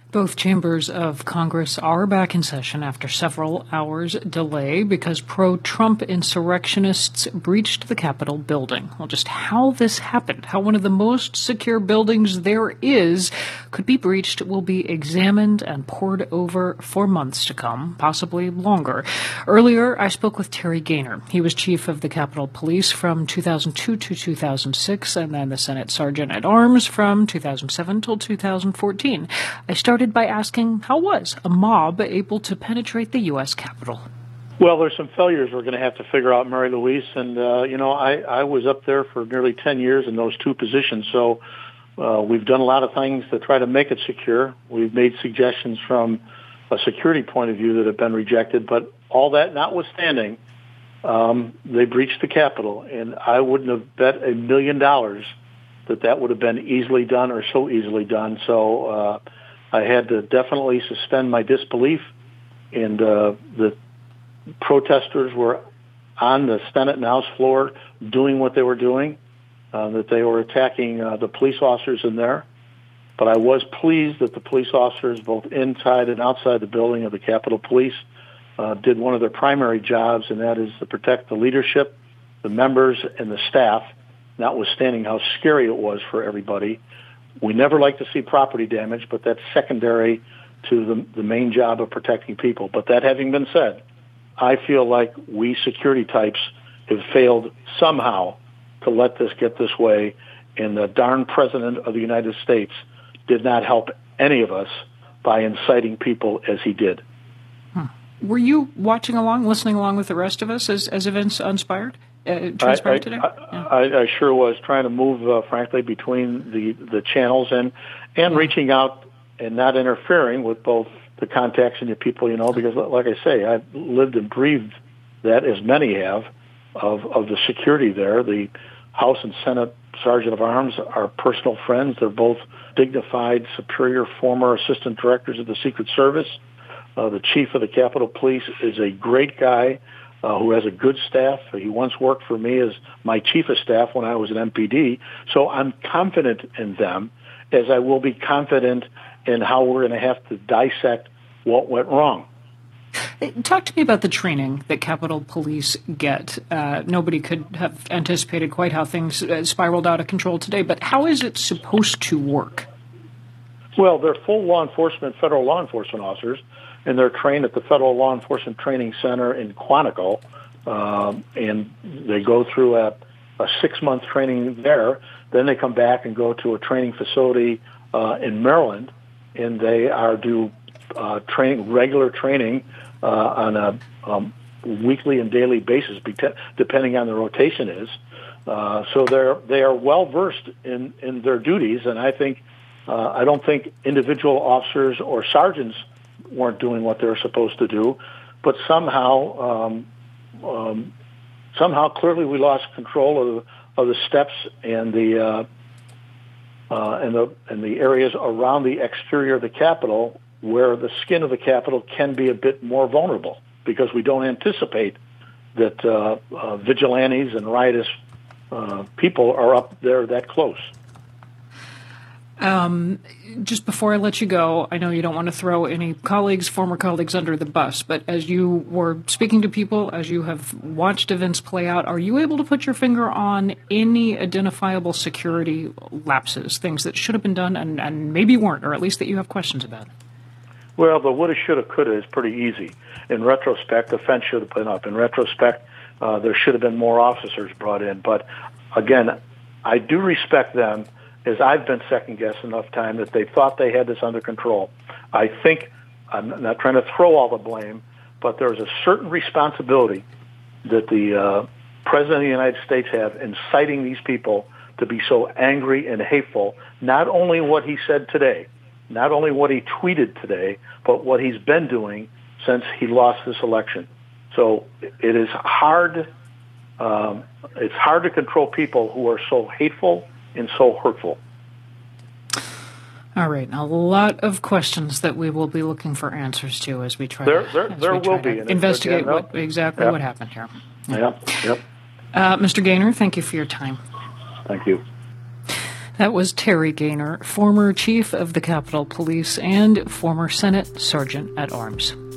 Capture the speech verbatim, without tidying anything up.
Both chambers of Congress are back in session after several hours' delay because pro-Trump insurrectionists breached the Capitol building. Well, just how this happened, how one of the most secure buildings there is could be breached, will be examined and poured over for months to come, possibly longer. Earlier, I spoke with Terry Gaynor. He was chief of the Capitol Police from two thousand two to two thousand six, and then the Senate Sergeant at Arms from two thousand seven till two thousand fourteen. I started by asking, how was a mob able to penetrate the U S Capitol? Well, there's some failures we're going to have to figure out, Mary Louise. And, uh, you know, I, I was up there for nearly ten years in those two positions. So uh, we've done a lot of things to try to make it secure. We've made suggestions from a security point of view that have been rejected. But all that notwithstanding, um, they breached the Capitol. And I wouldn't have bet a million dollars that that would have been easily done or so easily done. So uh, I had to definitely suspend my disbelief. And uh, the protesters were on the Senate and House floor doing what they were doing, uh, that they were attacking uh, the police officers in there. But I was pleased that the police officers, both inside and outside the building of the Capitol Police, uh, did one of their primary jobs, and that is to protect the leadership, the members, and the staff, notwithstanding how scary it was for everybody. We never like to see property damage, but that's secondary to the, the main job of protecting people. But that having been said, I feel like we security types have failed somehow to let this get this way, and the darn President of the United States did not help any of us by inciting people as he did. Hmm. Were you watching along, listening along with the rest of us as, as events unspired? Uh, transpired I, I, today? I, yeah. I, I sure was trying to move, uh, frankly, between the, the channels and, and reaching out and not interfering with both the contacts and the people, you know, because like I say, I've lived and breathed that, as many have, of, of the security there. The House and Senate Sergeant of Arms are personal friends. They're both dignified, superior, former assistant directors of the Secret Service. Uh, the chief of the Capitol Police is a great guy. Uh, who has a good staff. He once worked for me as my chief of staff when I was at M P D. So I'm confident in them, as I will be confident in how we're going to have to dissect what went wrong. Talk to me about the training that Capitol Police get. Uh, nobody could have anticipated quite how things uh, spiraled out of control today, but how is it supposed to work? Well, they're full law enforcement, federal law enforcement officers, and they're trained at the Federal Law Enforcement Training Center in Quantico, um, and they go through a, a six-month training there. Then they come back and go to a training facility uh, in Maryland, and they are do uh, training, regular training uh, on a um, weekly and daily basis, depending on the rotation is. Uh, so they're they are well versed in, in their duties, and I think uh, I don't think individual officers or sergeants weren't doing what they were supposed to do, but somehow, um, um, somehow, clearly, we lost control of, of the steps and the uh, uh, and the and the areas around the exterior of the Capitol, where the skin of the Capitol can be a bit more vulnerable, because we don't anticipate that uh, uh, vigilantes and riotous uh, people are up there that close. Um, just before I let you go, I know you don't want to throw any colleagues, former colleagues, under the bus, but as you were speaking to people, as you have watched events play out, are you able to put your finger on any identifiable security lapses, things that should have been done and, and maybe weren't, or at least that you have questions about? Well, the woulda, shoulda, coulda is pretty easy. In retrospect, the fence should have been up. In retrospect, uh, there should have been more officers brought in. But again, I do respect them, as I've been second-guessed enough time that they thought they had this under control. I think, I'm not trying to throw all the blame, but there's a certain responsibility that the uh, President of the United States have in inciting these people to be so angry and hateful, not only what he said today, not only what he tweeted today, but what he's been doing since he lost this election. So it is hard, um, it's hard to control people who are so hateful and so hurtful. All right, a lot of questions that we will be looking for answers to as we try there, to, there, as there we try will to be investigate again, what, exactly yep. what happened here. Yeah. Yep, yep. Uh, Mister Gaynor, thank you for your time. Thank you. That was Terry Gaynor, former chief of the Capitol Police and former Senate Sergeant at Arms.